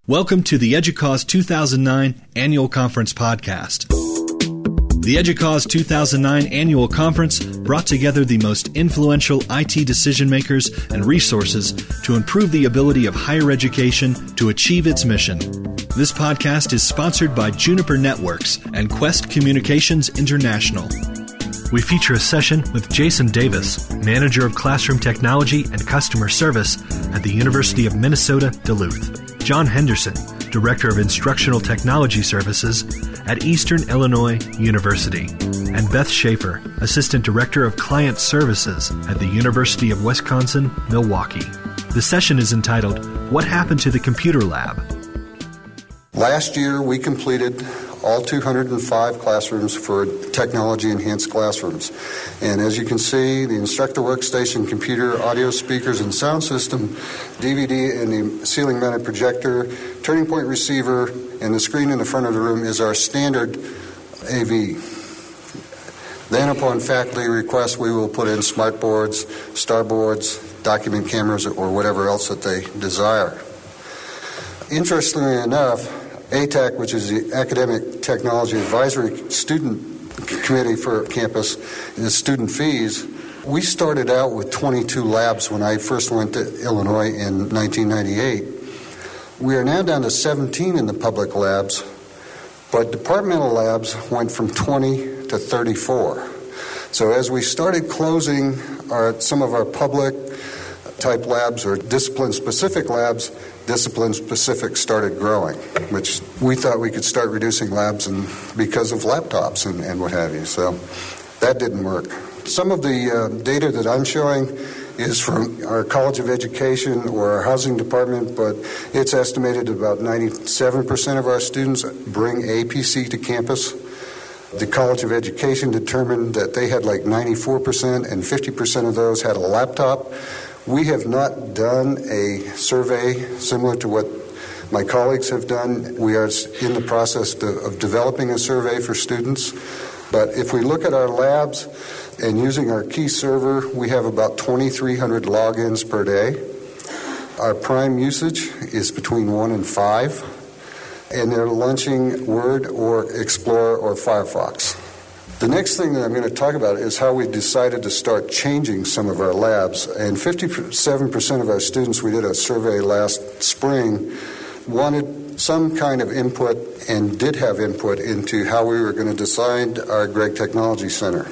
Welcome to the EDUCAUSE 2009 Annual Conference Podcast. The EDUCAUSE 2009 Annual Conference brought together the most influential IT decision makers and resources to improve the ability of higher education to achieve its mission. This podcast is sponsored by Juniper Networks and Quest Communications International. We feature a session with Jason Davis, Manager of Classroom Technology and Customer Service at the University of Minnesota, Duluth. John Henderson, Director of Instructional Technology Services at Eastern Illinois University, and Beth Schaefer, Assistant Director of Client Services at the University of Wisconsin-Milwaukee. The session is entitled, What Happened to the Computer Lab? Last year, we completed all 205 classrooms for technology-enhanced classrooms. And as you can see, the instructor workstation, computer, audio speakers, and sound system, DVD and the ceiling-mounted projector, turning point receiver, and the screen in the front of the room is our standard AV. Then upon faculty request, we will put in smart boards, star boards, document cameras, or whatever else that they desire. Interestingly enough, ATAC, which is the Academic Technology Advisory Student Committee for campus, is student fees. We started out with 22 labs when I first went to Illinois in 1998. We are now down to 17 in the public labs, but departmental labs went from 20 to 34. So as we started closing some of our public type labs or discipline-specific labs, discipline-specific started growing, which we thought we could start reducing labs because of laptops and what have you. So that didn't work. Some of the data that I'm showing is from our College of Education or our housing department, but it's estimated about 97% of our students bring a PC to campus. The College of Education determined that they had like 94% and 50% of those had a laptop. We have not done a survey similar to what my colleagues have done. We are in the process of developing a survey for students. But if we look at our labs and using our key server, we have about 2,300 logins per day. Our prime usage is between 1 and 5, and they're launching Word or Explorer or Firefox. The next thing that I'm going to talk about is how we decided to start changing some of our labs. And 57% of our students, we did a survey last spring, wanted some kind of input and did have input into how we were going to design our Gregg Technology Center.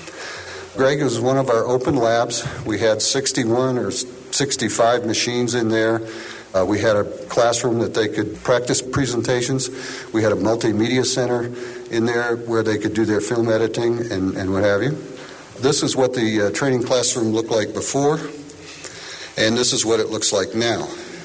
Gregg is one of our open labs. We had 61 or 65 machines in there. We had a classroom that they could practice presentations. We had a multimedia center in there where they could do their film editing and what have you. This is what the training classroom looked like before, and this is what it looks like now.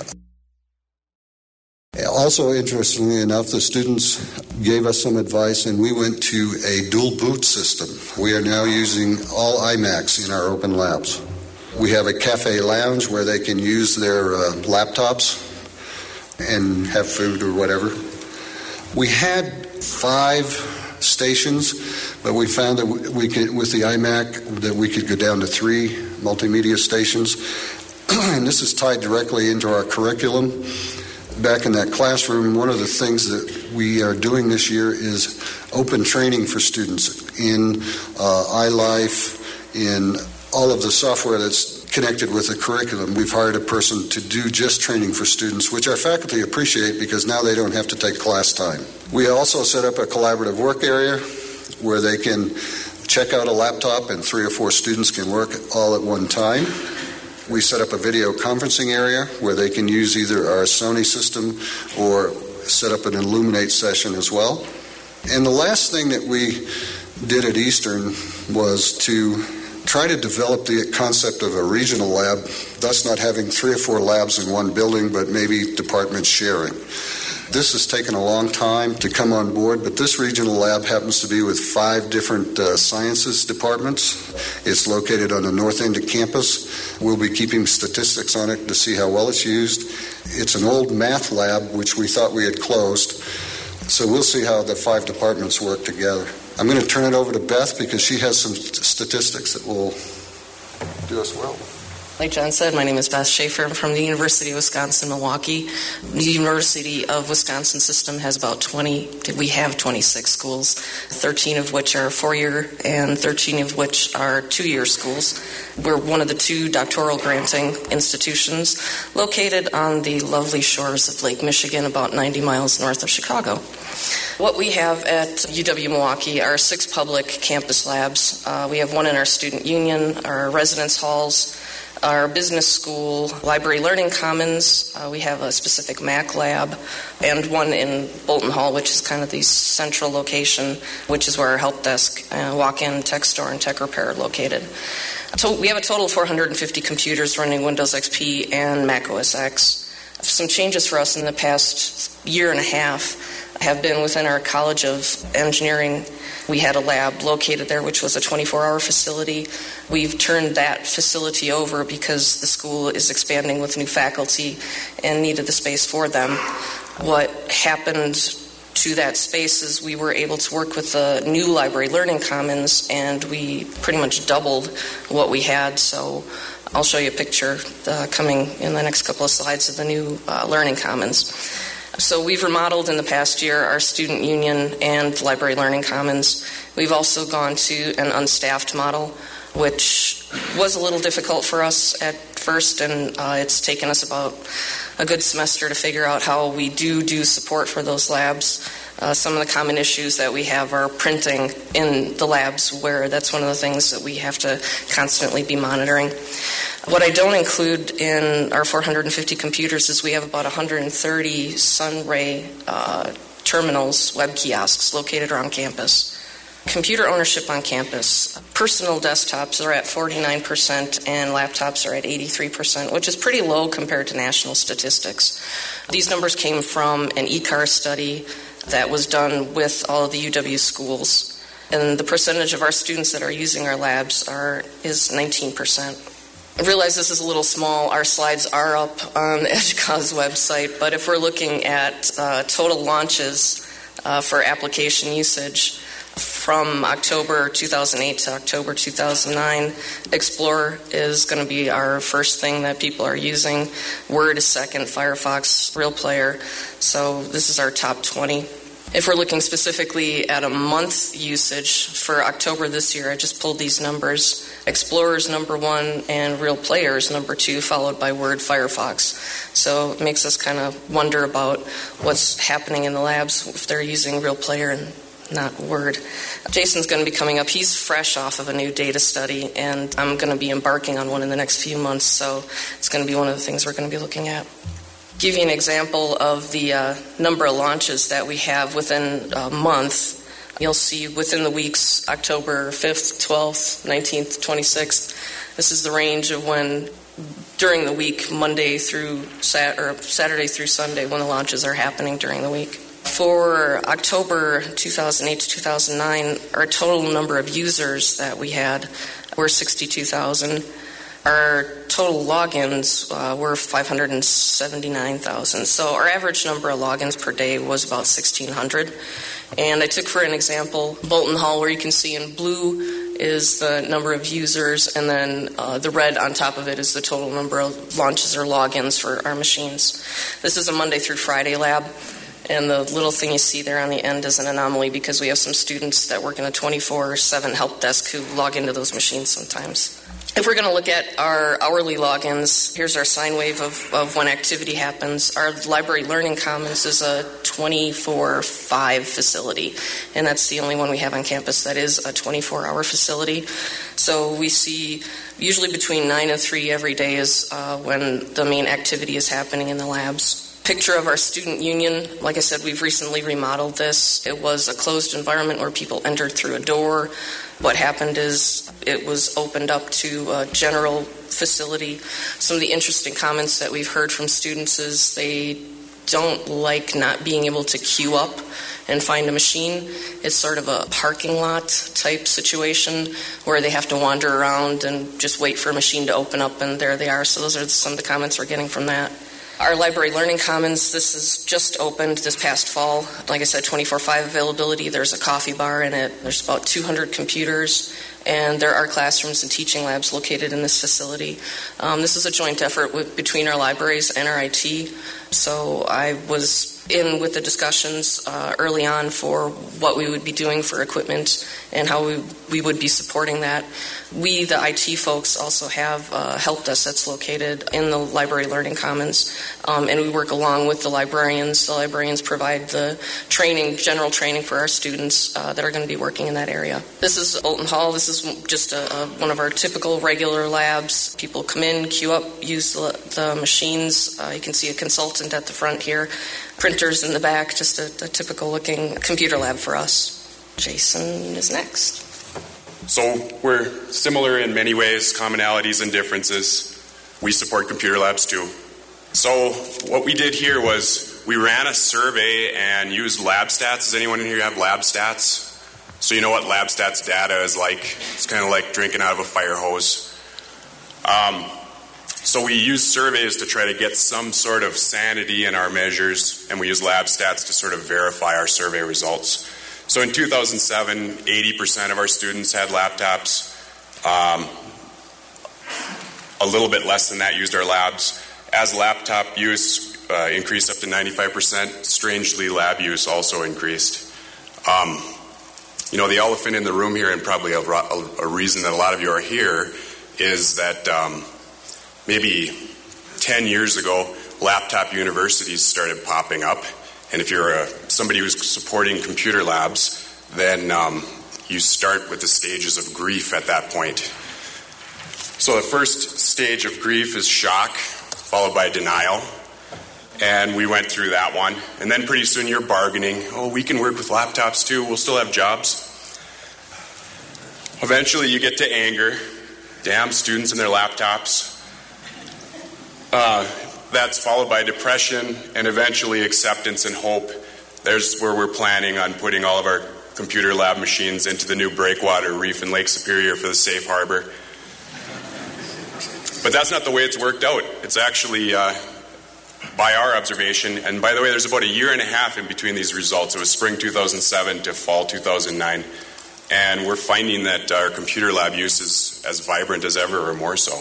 Also, interestingly enough, the students gave us some advice, and we went to a dual boot system. We are now using all iMacs in our open labs. We have a cafe lounge where they can use their laptops and have food or whatever. We had 5 stations, but we found that we could, with the iMac, that we could go down to 3 multimedia stations. And this is tied directly into our curriculum. Back in that classroom, one of the things that we are doing this year is open training for students in iLife, in all of the software that's connected with the curriculum. We've hired a person to do just training for students, which our faculty appreciate because now they don't have to take class time. We also set up a collaborative work area where they can check out a laptop and 3 or 4 students can work all at one time. We set up a video conferencing area where they can use either our Sony system or set up an Illuminate session as well. And the last thing that we did at Eastern was to try to develop the concept of a regional lab, thus not having 3 or 4 labs in one building, but maybe departments sharing. This has taken a long time to come on board, but this regional lab happens to be with 5 different sciences departments. It's located on the north end of campus. We'll be keeping statistics on it to see how well it's used. It's an old math lab, which we thought we had closed. So we'll see how the 5 departments work together. I'm going to turn it over to Beth because she has some statistics that will do us well. Like John said, my name is Beth Schaefer. I'm from the University of Wisconsin-Milwaukee. The University of Wisconsin system has we have 26 schools, 13 of which are 4-year and 13 of which are 2-year schools. We're one of the 2 doctoral granting institutions located on the lovely shores of Lake Michigan, about 90 miles north of Chicago. What we have at UW-Milwaukee are 6 public campus labs. We have one in our student union, our residence halls, our business school, library learning commons. We have a specific Mac lab, and one in Bolton Hall, which is kind of the central location, which is where our help desk, walk-in tech store, and tech repair are located. So we have a total of 450 computers running Windows XP and Mac OS X. Some changes for us in the past year and a half have been within our College of Engineering. We had a lab located there, which was a 24-hour facility. We've turned that facility over because the school is expanding with new faculty and needed the space for them. What happened to that space is we were able to work with the new library learning commons, and we pretty much doubled what we had. So I'll show you a picture coming in the next couple of slides of the new learning commons. So we've remodeled in the past year our student union and library learning commons. We've also gone to an unstaffed model, which was a little difficult for us at first, and it's taken us about a good semester to figure out how we do support for those labs. Some of the common issues that we have are printing in the labs, where that's one of the things that we have to constantly be monitoring. What I don't include in our 450 computers is we have about 130 Sunray terminals, web kiosks, located around campus. Computer ownership on campus. Personal desktops are at 49% and laptops are at 83%, which is pretty low compared to national statistics. These numbers came from an ECAR study that was done with all of the UW schools. And the percentage of our students that are using our labs is 19%. I realize this is a little small. Our slides are up on the EDUCAUSE website, but if we're looking at total launches for application usage from October 2008 to October 2009, Explorer is going to be our first thing that people are using. Word is second, Firefox, Real Player. So this is our top 20. If we're looking specifically at a month usage for October this year, I just pulled these numbers. Explorer's number 1 and Real Player's number 2, followed by Word, Firefox. So it makes us kind of wonder about what's happening in the labs if they're using Real Player and not Word. Jason's going to be coming up. He's fresh off of a new data study, and I'm going to be embarking on one in the next few months, so it's going to be one of the things we're going to be looking at. Give you an example of the number of launches that we have within a month. You'll see within the weeks, October 5th, 12th, 19th, 26th. This is the range of when, during the week, Monday through Saturday through Sunday, when the launches are happening during the week. For October 2008 to 2009, our total number of users that we had were 62,000. Our total logins were 579,000. So our average number of logins per day was about 1,600. And I took for an example Bolton Hall, where you can see in blue is the number of users, and then the red on top of it is the total number of launches or logins for our machines. This is a Monday through Friday lab. And the little thing you see there on the end is an anomaly because we have some students that work in a 24/7 help desk who log into those machines sometimes. If we're going to look at our hourly logins, here's our sine wave of when activity happens. Our library learning commons is a 24/5 facility, and that's the only one we have on campus that is a 24-hour facility. So we see usually between 9 and 3 every day is when the main activity is happening in the labs. Picture of our student union. Like I said, we've recently remodeled this. It was a closed environment where people entered through a door. What happened is it was opened up to a general facility. Some of the interesting comments that we've heard from students is they don't like not being able to queue up and find a machine. It's sort of a parking lot type situation where they have to wander around and just wait for a machine to open up, and there they are. So those are some of the comments we're getting from that. Our library learning commons, this is just opened this past fall. Like I said, 24/5 availability. There's a coffee bar in it. There's about 200 computers. and there are classrooms and teaching labs located in this facility. This is a joint effort between our libraries and our IT. So I was in with the discussions early on for what we would be doing for equipment and how we would be supporting that. We, the IT folks, also have a help desk that's located in the Library Learning Commons, and we work along with the librarians. The librarians provide the training, general training for our students that are going to be working in that area. This is Olton Hall. This is just one of our typical regular labs. People come in, queue up, use the machines. You can see a consultant at the front here. Printers in the back, just a typical looking computer lab for us. Jason is next. So we're similar in many ways, commonalities and differences. We support computer labs too. So what we did here was we ran a survey and used LabStats. Does anyone in here have LabStats? So you know what LabStats data is like. It's kind of like drinking out of a fire hose. So we use surveys to try to get some sort of sanity in our measures, and we use LabStats to sort of verify our survey results. So in 2007, 80% of our students had laptops. A little bit less than that used our labs. As laptop use increased up to 95%, strangely lab use also increased. The elephant in the room here, and probably a reason that a lot of you are here, is that maybe 10 years ago, laptop universities started popping up. And if you're somebody who's supporting computer labs, then you start with the stages of grief at that point. So the first stage of grief is shock, followed by denial. And we went through that one. And then pretty soon you're bargaining. Oh, we can work with laptops too. We'll still have jobs. Eventually you get to anger. Damn students and their laptops. That's followed by depression and eventually acceptance and hope. There's where we're planning on putting all of our computer lab machines into the new breakwater reef in Lake Superior for the safe harbor. But that's not the way it's worked out. It's actually, by our observation, and by the way, there's about a year and a half in between these results. It was spring 2007 to fall 2009. And we're finding that our computer lab use is as vibrant as ever or more so.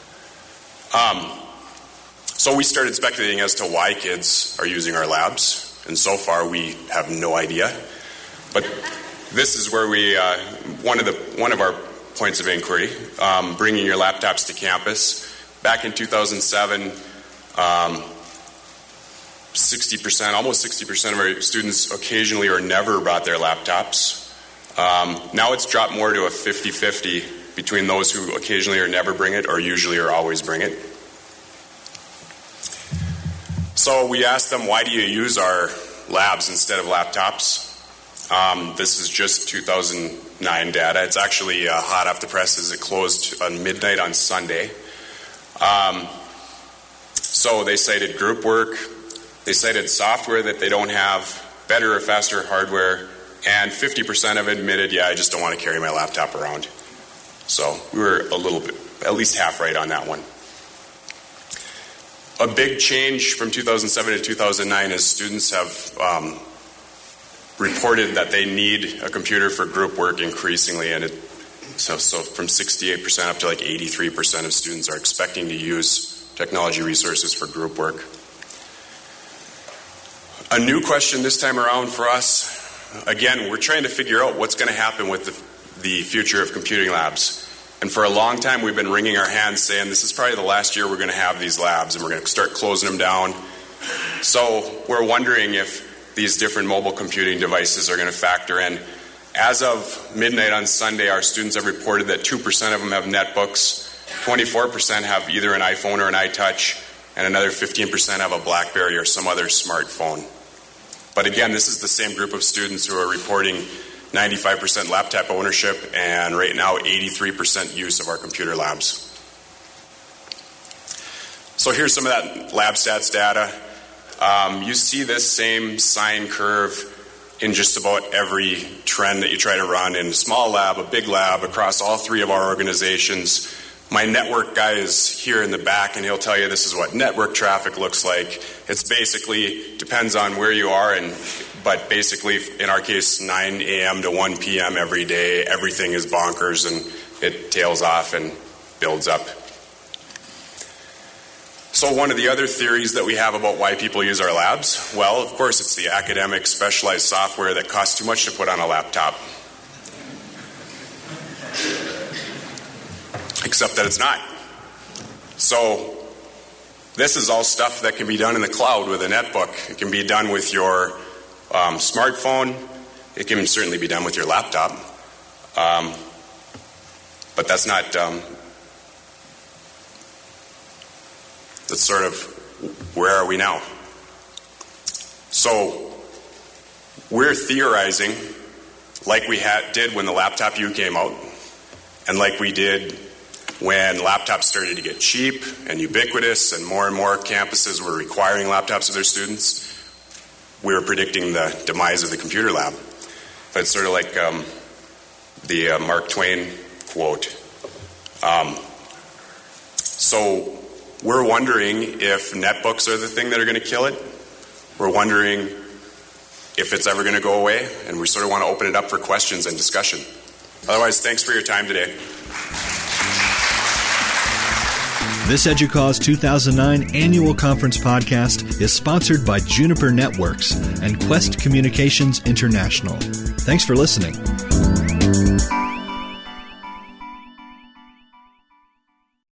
So we started speculating as to why kids are using our labs, and so far we have no idea. But this is where we one of our points of inquiry, bringing your laptops to campus. Back in 2007, 60%, almost 60% of our students occasionally or never brought their laptops. Now it's dropped more to a 50-50 between those who occasionally or never bring it or usually or always bring it. So we asked them, why do you use our labs instead of laptops? This is just 2009 data. It's actually hot off the presses. It closed on midnight on Sunday. So they cited group work. They cited software that they don't have, better or faster hardware, and 50% of it admitted, I just don't want to carry my laptop around. So we were a little bit, at least half right on that one. A big change from 2007 to 2009 is students have reported that they need a computer for group work increasingly, and so from 68% up to like 83% of students are expecting to use technology resources for group work. A new question this time around for us, again, we're trying to figure out what's going to happen with the future of computing labs. And for a long time, we've been wringing our hands saying, this is probably the last year we're going to have these labs, and we're going to start closing them down. So we're wondering if these different mobile computing devices are going to factor in. As of midnight on Sunday, our students have reported that 2% of them have netbooks, 24% have either an iPhone or an iTouch, and another 15% have a BlackBerry or some other smartphone. But again, this is the same group of students who are reporting 95% laptop ownership, and right now 83% use of our computer labs. So here's some of that LabStats data. You see this same sine curve in just about every trend that you try to run in a small lab, a big lab, across all three of our organizations. My network guy is here in the back, and he'll tell you this is what network traffic looks like. It's basically, depends on where you are, and But basically, in our case, 9 a.m. to 1 p.m. every day, everything is bonkers and it tails off and builds up. So one of the other theories that we have about why people use our labs, well, of course, it's the academic specialized software that costs too much to put on a laptop. Except that it's not. So this is all stuff that can be done in the cloud with a netbook. It can be done with your smartphone. It can certainly be done with your laptop. But that's not, that's sort of, where are we now? So we're theorizing like we did when the Laptop U came out, and like we did when laptops started to get cheap and ubiquitous and more campuses were requiring laptops of their students. We were predicting the demise of the computer lab. But it's sort of like the Mark Twain quote. So we're wondering if netbooks are the thing that are going to kill it. We're wondering if it's ever going to go away, and we sort of want to open it up for questions and discussion. Otherwise, thanks for your time today. This EDUCAUSE 2009 Annual Conference Podcast is sponsored by Juniper Networks and Quest Communications International. Thanks for listening.